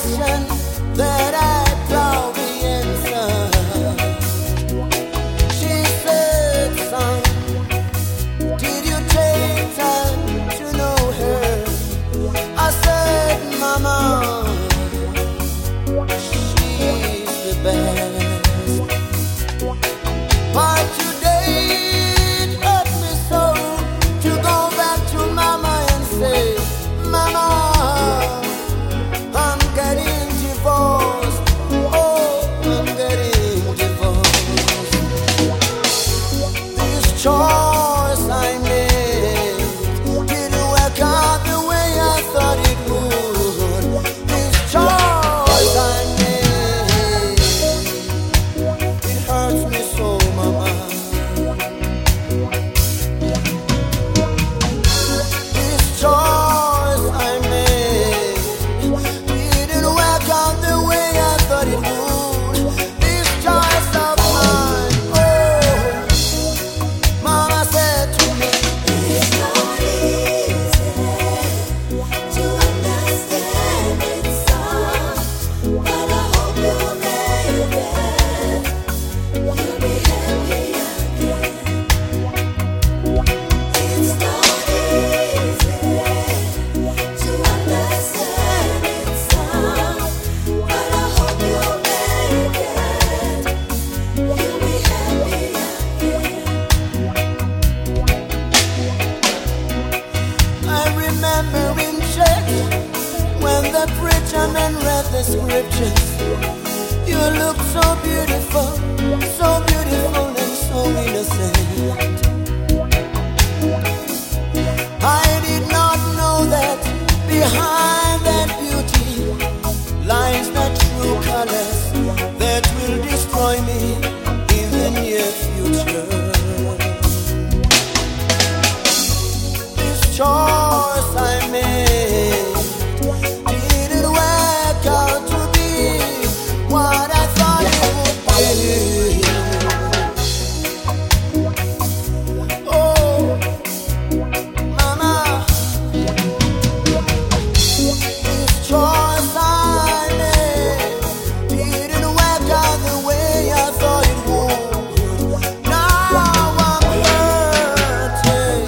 question that I doubt the answer. She said, son, did you take time to know her? I said, mama, she's the best. But today it hurt me so to go back to mama and say, mama, I'm getting divorced. Oh, I'm getting divorced. This choice I made didn't work out the way I thought it would. This choice I made, it hurts me so, mama. This choice I made didn't work out the way I thought it would. This choice of mine, oh, mama said to me, It's not easy to understand it, son, but I hope you'll make it. You'll be happy again. It's not easy to understand it, son, but I hope you'll make it. You'll be happy again. I remember in church when the preacher man read the scriptures. You look so beautiful and so innocent. I did not know that behind that beauty lies the true colors that will destroy me in the near future. This choice I made didn't work out to be what I thought it would be. Oh, mama, this choice I made didn't work out the way I thought it would. Now I'm hurting.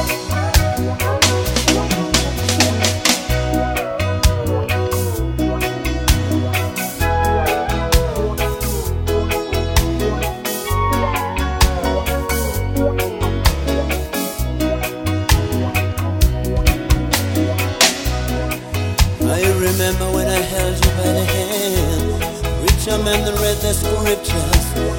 I remember when I held you by the hand, preacher man that read the scriptures.